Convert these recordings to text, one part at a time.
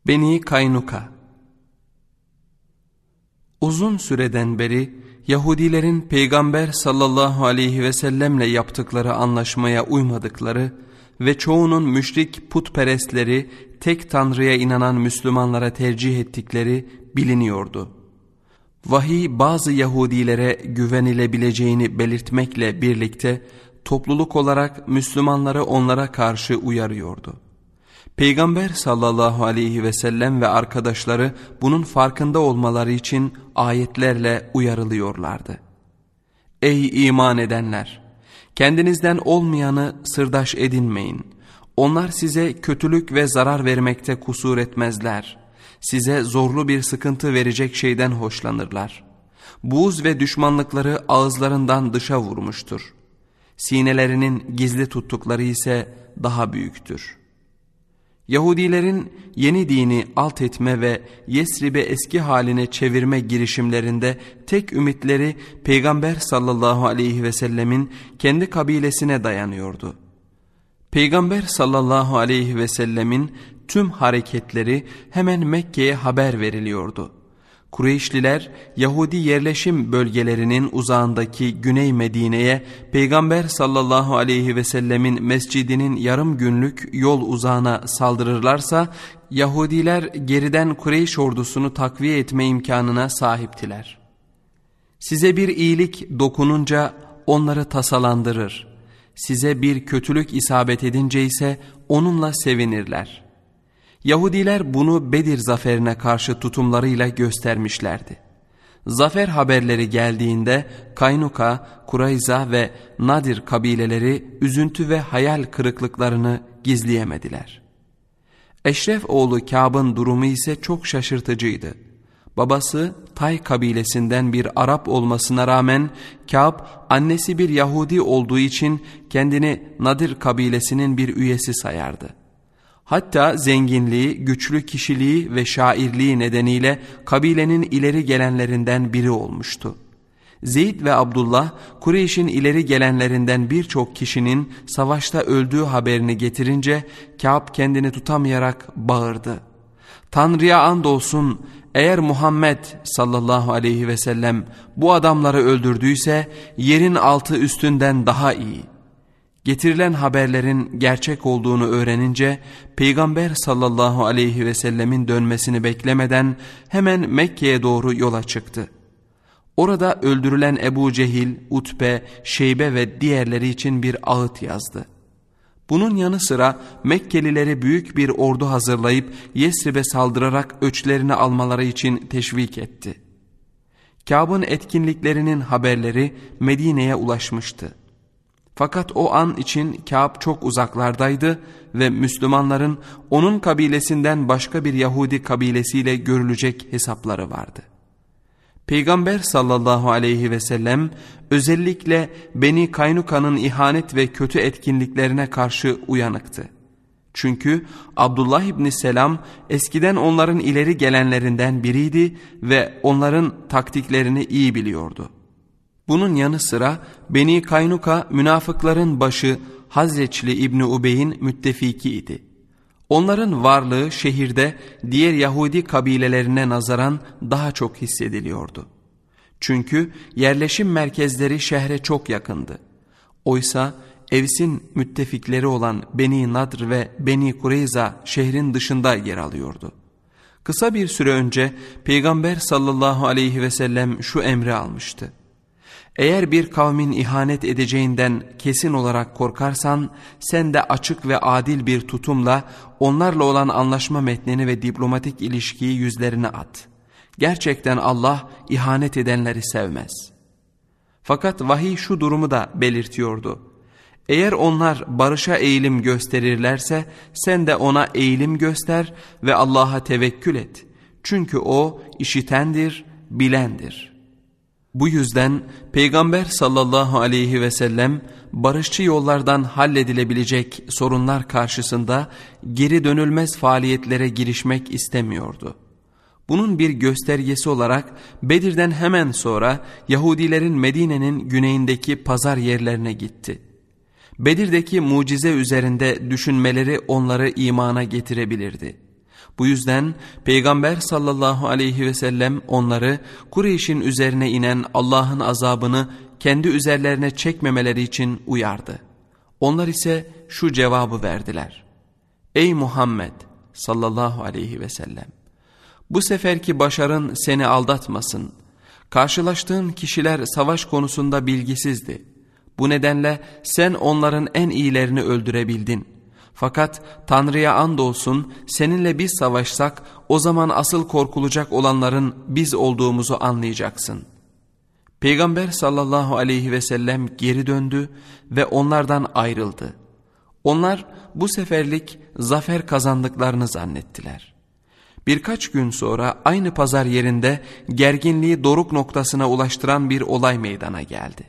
Beni Kaynuka. Uzun süreden beri Yahudilerin Peygamber sallallahu aleyhi ve sellemle yaptıkları anlaşmaya uymadıkları ve çoğunun müşrik putperestleri tek Tanrı'ya inanan Müslümanlara tercih ettikleri biliniyordu. Vahiy bazı Yahudilere güvenilebileceğini belirtmekle birlikte topluluk olarak Müslümanları onlara karşı uyarıyordu. Peygamber sallallahu aleyhi ve sellem ve arkadaşları bunun farkında olmaları için ayetlerle uyarılıyorlardı. Ey iman edenler! Kendinizden olmayanı sırdaş edinmeyin. Onlar size kötülük ve zarar vermekte kusur etmezler. Size zorlu bir sıkıntı verecek şeyden hoşlanırlar. Buğz ve düşmanlıkları ağızlarından dışa vurmuştur. Sinelerinin gizli tuttukları ise daha büyüktür. Yahudilerin yeni dini alt etme ve Yesrib'i eski haline çevirme girişimlerinde tek ümitleri Peygamber sallallahu aleyhi ve sellemin kendi kabilesine dayanıyordu. Peygamber sallallahu aleyhi ve sellemin tüm hareketleri hemen Mekke'ye haber veriliyordu. Kureyşliler Yahudi yerleşim bölgelerinin uzağındaki Güney Medine'ye Peygamber sallallahu aleyhi ve sellemin mescidinin yarım günlük yol uzağına saldırırlarsa Yahudiler geriden Kureyş ordusunu takviye etme imkanına sahiptiler. Size bir iyilik dokununca onları tasalandırır. Size bir kötülük isabet edince ise onunla sevinirler. Yahudiler bunu Bedir zaferine karşı tutumlarıyla göstermişlerdi. Zafer haberleri geldiğinde Kaynuka, Kurayza ve Nadir kabileleri üzüntü ve hayal kırıklıklarını gizleyemediler. Eşref oğlu Kâb'ın durumu ise çok şaşırtıcıydı. Babası Tay kabilesinden bir Arap olmasına rağmen Kâb annesi bir Yahudi olduğu için kendini Nadir kabilesinin bir üyesi sayardı. Hatta zenginliği, güçlü kişiliği ve şairliği nedeniyle kabilenin ileri gelenlerinden biri olmuştu. Zeyd ve Abdullah, Kureyş'in ileri gelenlerinden birçok kişinin savaşta öldüğü haberini getirince Kâb kendini tutamayarak bağırdı. Tanrı'ya andolsun, eğer Muhammed sallallahu aleyhi ve sellem bu adamları öldürdüyse yerin altı üstünden daha iyi. Getirilen haberlerin gerçek olduğunu öğrenince Peygamber sallallahu aleyhi ve sellemin dönmesini beklemeden hemen Mekke'ye doğru yola çıktı. Orada öldürülen Ebu Cehil, Utbe, Şeybe ve diğerleri için bir ağıt yazdı. Bunun yanı sıra Mekkelileri büyük bir ordu hazırlayıp Yesrib'e saldırarak öçlerini almaları için teşvik etti. Kâb'ın etkinliklerinin haberleri Medine'ye ulaşmıştı. Fakat o an için Kâb çok uzaklardaydı ve Müslümanların onun kabilesinden başka bir Yahudi kabilesiyle görülecek hesapları vardı. Peygamber sallallahu aleyhi ve sellem özellikle Beni Kaynuka'nın ihanet ve kötü etkinliklerine karşı uyanıktı. Çünkü Abdullah İbni Selam eskiden onların ileri gelenlerinden biriydi ve onların taktiklerini iyi biliyordu. Bunun yanı sıra Beni Kaynuka münafıkların başı Hazreçli İbni Ubey'in müttefiki idi. Onların varlığı şehirde diğer Yahudi kabilelerine nazaran daha çok hissediliyordu. Çünkü yerleşim merkezleri şehre çok yakındı. Oysa Evs'in müttefikleri olan Beni Nadr ve Beni Kureyza şehrin dışında yer alıyordu. Kısa bir süre önce Peygamber sallallahu aleyhi ve sellem şu emri almıştı. Eğer bir kavmin ihanet edeceğinden kesin olarak korkarsan sen de açık ve adil bir tutumla onlarla olan anlaşma metnini ve diplomatik ilişkiyi yüzlerine at. Gerçekten Allah ihanet edenleri sevmez. Fakat vahiy şu durumu da belirtiyordu. Eğer onlar barışa eğilim gösterirlerse sen de ona eğilim göster ve Allah'a tevekkül et. Çünkü O işitendir, bilendir. Bu yüzden Peygamber sallallahu aleyhi ve sellem barışçı yollardan halledilebilecek sorunlar karşısında geri dönülmez faaliyetlere girişmek istemiyordu. Bunun bir göstergesi olarak Bedir'den hemen sonra Yahudilerin Medine'nin güneyindeki pazar yerlerine gitti. Bedir'deki mucize üzerinde düşünmeleri onları imana getirebilirdi. Bu yüzden Peygamber sallallahu aleyhi ve sellem onları Kureyş'in üzerine inen Allah'ın azabını kendi üzerlerine çekmemeleri için uyardı. Onlar ise şu cevabı verdiler: Ey Muhammed sallallahu aleyhi ve sellem! Bu seferki başarın seni aldatmasın. Karşılaştığın kişiler savaş konusunda bilgisizdi. Bu nedenle sen onların en iyilerini öldürebildin. Fakat Tanrı'ya andolsun seninle biz savaşsak o zaman asıl korkulacak olanların biz olduğumuzu anlayacaksın. Peygamber sallallahu aleyhi ve sellem geri döndü ve onlardan ayrıldı. Onlar bu seferlik zafer kazandıklarını zannettiler. Birkaç gün sonra aynı pazar yerinde gerginliği doruk noktasına ulaştıran bir olay meydana geldi.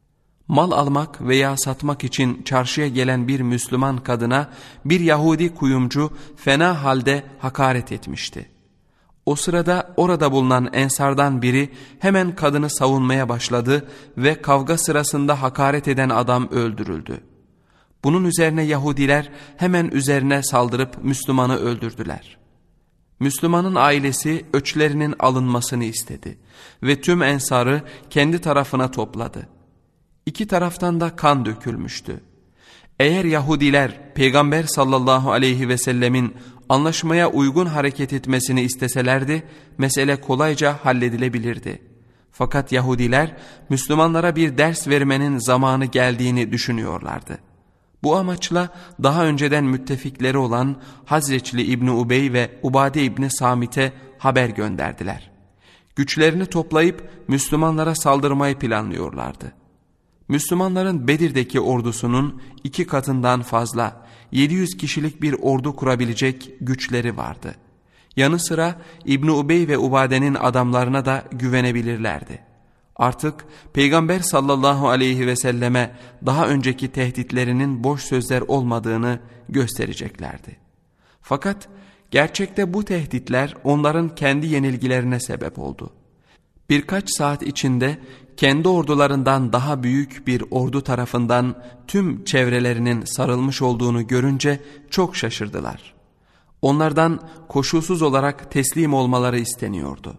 Mal almak veya satmak için çarşıya gelen bir Müslüman kadına bir Yahudi kuyumcu fena halde hakaret etmişti. O sırada orada bulunan ensardan biri hemen kadını savunmaya başladı ve kavga sırasında hakaret eden adam öldürüldü. Bunun üzerine Yahudiler hemen üzerine saldırıp Müslümanı öldürdüler. Müslümanın ailesi öçlerinin alınmasını istedi ve tüm ensarı kendi tarafına topladı. İki taraftan da kan dökülmüştü. Eğer Yahudiler Peygamber sallallahu aleyhi ve sellemin anlaşmaya uygun hareket etmesini isteselerdi, mesele kolayca halledilebilirdi. Fakat Yahudiler Müslümanlara bir ders vermenin zamanı geldiğini düşünüyorlardı. Bu amaçla daha önceden müttefikleri olan Hazreçli İbni Ubey ve Ubade İbni Samit'e haber gönderdiler. Güçlerini toplayıp Müslümanlara saldırmayı planlıyorlardı. Müslümanların Bedir'deki ordusunun 2 katından fazla 700 kişilik bir ordu kurabilecek güçleri vardı. Yanı sıra İbni Ubey ve Ubade'nin adamlarına da güvenebilirlerdi. Artık Peygamber sallallahu aleyhi ve selleme daha önceki tehditlerinin boş sözler olmadığını göstereceklerdi. Fakat gerçekte bu tehditler onların kendi yenilgilerine sebep oldu. Birkaç saat içinde kendi ordularından daha büyük bir ordu tarafından tüm çevrelerinin sarılmış olduğunu görünce çok şaşırdılar. Onlardan koşulsuz olarak teslim olmaları isteniyordu.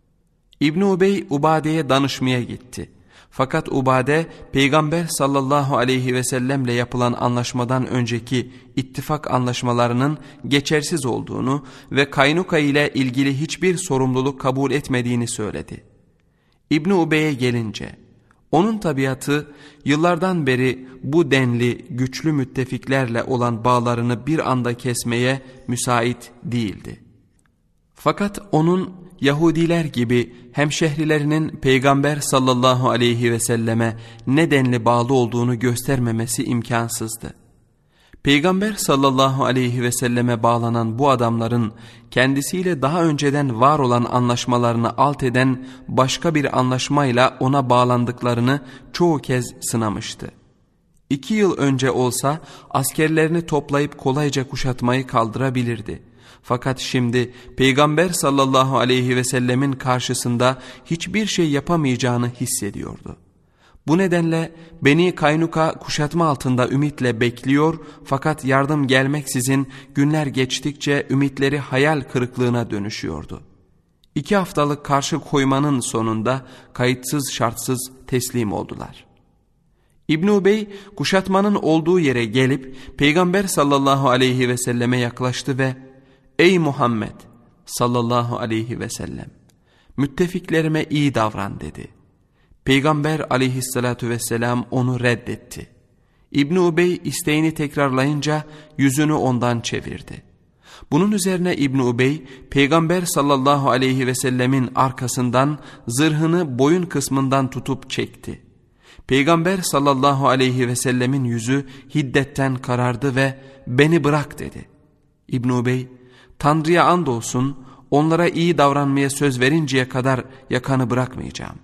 İbni Ubey Ubade'ye danışmaya gitti. Fakat Ubade Peygamber sallallahu aleyhi ve sellemle yapılan anlaşmadan önceki ittifak anlaşmalarının geçersiz olduğunu ve Kaynuka ile ilgili hiçbir sorumluluk kabul etmediğini söyledi. İbni Ubey'e gelince, onun tabiatı yıllardan beri bu denli güçlü müttefiklerle olan bağlarını bir anda kesmeye müsait değildi. Fakat onun Yahudiler gibi hemşehrilerinin Peygamber sallallahu aleyhi ve selleme ne denli bağlı olduğunu göstermemesi imkansızdı. Peygamber sallallahu aleyhi ve selleme bağlanan bu adamların kendisiyle daha önceden var olan anlaşmalarını alt eden başka bir anlaşmayla ona bağlandıklarını çoğu kez sınamıştı. 2 yıl önce olsa askerlerini toplayıp kolayca kuşatmayı kaldırabilirdi. Fakat şimdi Peygamber sallallahu aleyhi ve sellemin karşısında hiçbir şey yapamayacağını hissediyordu. Bu nedenle Beni Kaynuka kuşatma altında ümitle bekliyor fakat yardım gelmeksizin günler geçtikçe ümitleri hayal kırıklığına dönüşüyordu. 2 haftalık karşı koymanın sonunda kayıtsız şartsız teslim oldular. İbn Ubey kuşatmanın olduğu yere gelip Peygamber sallallahu aleyhi ve selleme yaklaştı ve "Ey Muhammed sallallahu aleyhi ve sellem, müttefiklerime iyi davran" dedi. Peygamber aleyhissalatu vesselam onu reddetti. İbn Ubey isteğini tekrarlayınca yüzünü ondan çevirdi. Bunun üzerine İbn Ubey Peygamber sallallahu aleyhi ve sellemin arkasından zırhını boyun kısmından tutup çekti. Peygamber sallallahu aleyhi ve sellemin yüzü hiddetten karardı ve "Beni bırak" dedi. İbn Ubey, "Tanrı'ya andolsun onlara iyi davranmaya söz verinceye kadar yakanı bırakmayacağım."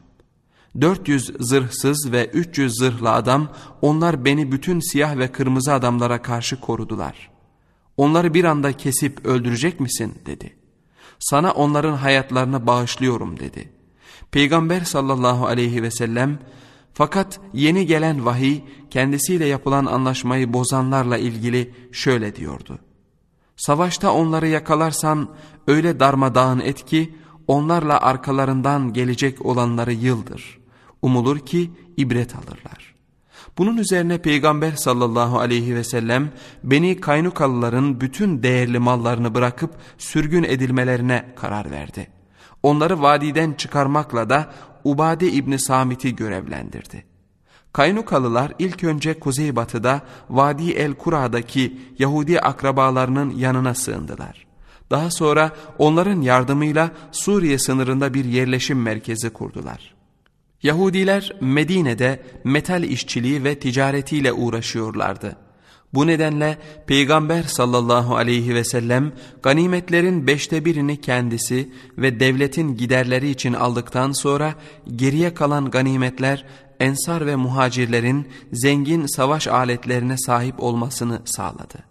400 zırhsız ve 300 zırhlı adam, onlar beni bütün siyah ve kırmızı adamlara karşı korudular. "Onları bir anda kesip öldürecek misin?" dedi. "Sana onların hayatlarını bağışlıyorum" dedi. Peygamber sallallahu aleyhi ve sellem, fakat yeni gelen vahiy kendisiyle yapılan anlaşmayı bozanlarla ilgili şöyle diyordu: Savaşta onları yakalarsan öyle darmadağın et ki onlarla arkalarından gelecek olanları yıldır. Umulur ki ibret alırlar. Bunun üzerine Peygamber sallallahu aleyhi ve sellem Beni Kaynukalıların bütün değerli mallarını bırakıp sürgün edilmelerine karar verdi. Onları vadiden çıkarmakla da Ubade İbni Samit'i görevlendirdi. Kaynukalılar ilk önce kuzeybatıda Vadi el-Kura'daki Yahudi akrabalarının yanına sığındılar. Daha sonra onların yardımıyla Suriye sınırında bir yerleşim merkezi kurdular. Yahudiler Medine'de metal işçiliği ve ticaretiyle uğraşıyorlardı. Bu nedenle Peygamber sallallahu aleyhi ve sellem ganimetlerin 1/5'ini kendisi ve devletin giderleri için aldıktan sonra geriye kalan ganimetler Ensar ve muhacirlerin zengin savaş aletlerine sahip olmasını sağladı.